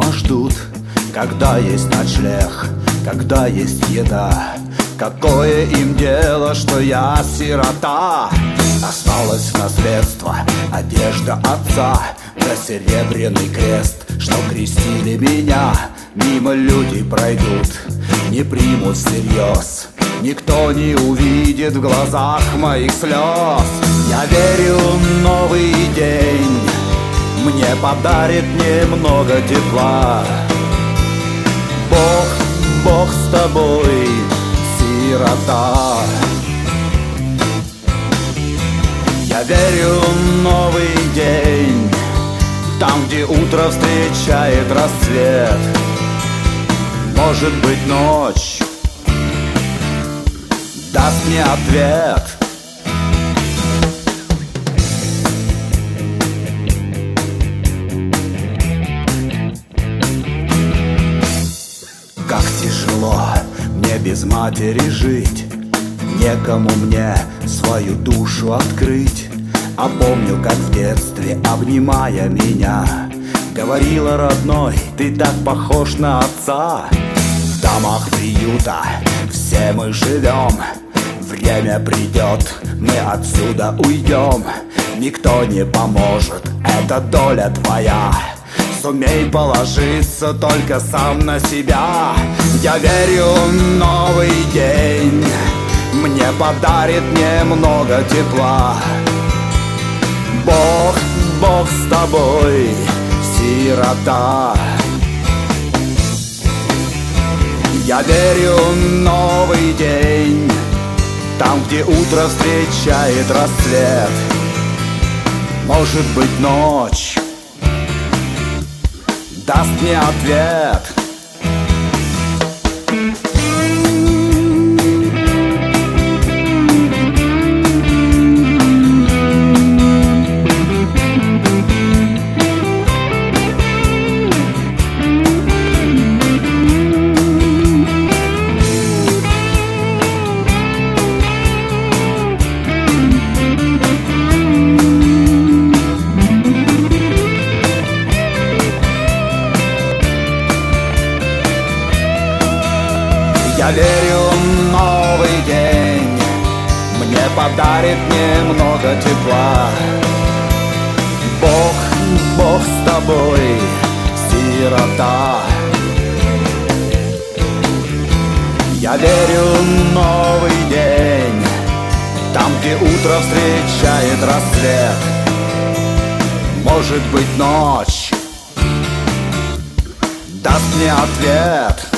дома ждут, когда есть ночлег, когда есть еда. Какое им дело, что я сирота? Осталось в наследство одежда отца, да серебряный крест, что крестили меня. Мимо люди пройдут, не примут всерьез, никто не увидит в глазах моих слез. Я верю, новый день мне подарит немного тепла. Бог с тобой, сирота. Я верю, новый день, там, где утро встречает рассвет. Может быть, ночь даст мне ответ. Как тяжело мне без матери жить, некому мне свою душу открыть. А помню, как в детстве, обнимая меня, говорила родной: ты так похож на отца. В домах приюта все мы живем, время придет, мы отсюда уйдем. Никто не поможет, это доля твоя. Сумей положиться только сам на себя. Я верю, новый день мне подарит немного тепла. Бог с тобой, сирота. Я верю, новый день, там, где утро встречает рассвет. Может быть, ночь даст мне ответ. Я верю, новый день мне подарит немного тепла. Бог с тобой, сирота. Я верю, новый день, там, где утро встречает рассвет. Может быть, ночь даст мне ответ.